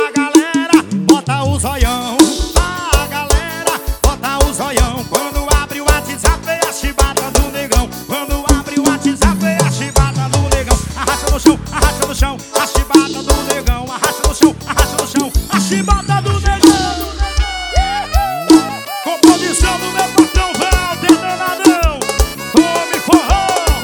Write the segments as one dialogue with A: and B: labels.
A: A galera bota o zoião. A galera bota o zoião. Quando abre o WhatsApp vem a chibata do negão. Quando abre o WhatsApp vem a chibata do negão. Arrasta no chão, arrasta no chão. A chibata do negão. Arrasta no chão, arrasta no chão. A chibata do negão. Composição do meu patrão Walter Danadão. Tome forró.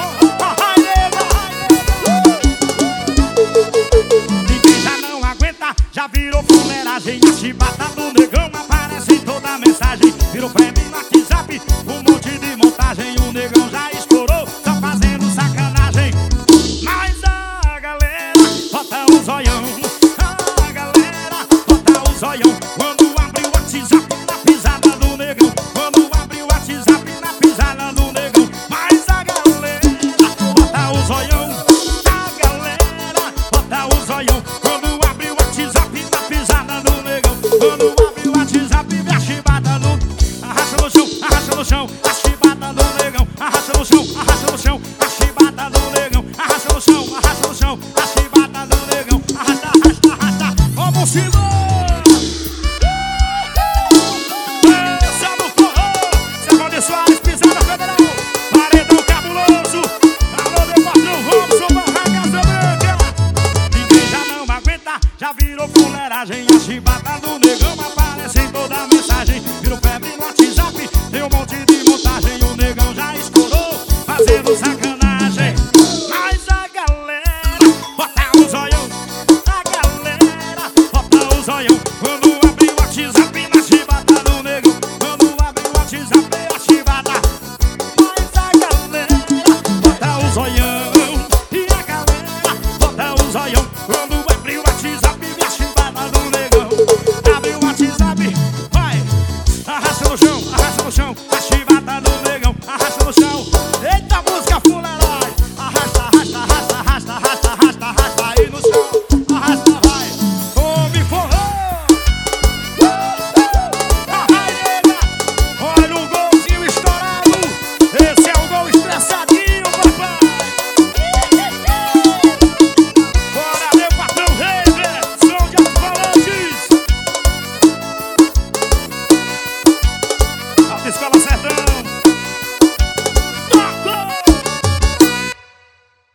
A: Ninguém já não aguenta, já virou fuleiragem. A chibata do negão aparece em toda a mensagem. Virou prêmio no WhatsApp, um monte de montagem. O negão já estourou, só fazendo sacanagem. Mas a galera bota o zoião. A galera bota o zoião. Quando abre o WhatsApp na pisada do negão. Quando abre o WhatsApp na pisada do negão. Mas a galera bota o zoião. A galera bota o zoião. Quando abre o WhatsApp na pisada do negão. Quando abre o WhatsApp vê a chibata do... Arrasta no chão, arrasta no chão. A chibata do negão. Arrasta no chão, arrasta no chão. A chibata do negão. Arrasta no chão, arrasta no chão. A chibata do negão. Arrasta, arrasta, arrasta. Vamos embora! Essa no forró. Cevande Soares, pisada federal. Paredão cabuloso. Alô, meu patrão Robson, Barra Casa Branca. Ninguém já não aguenta, já virou fuleiragem. A chibata do negão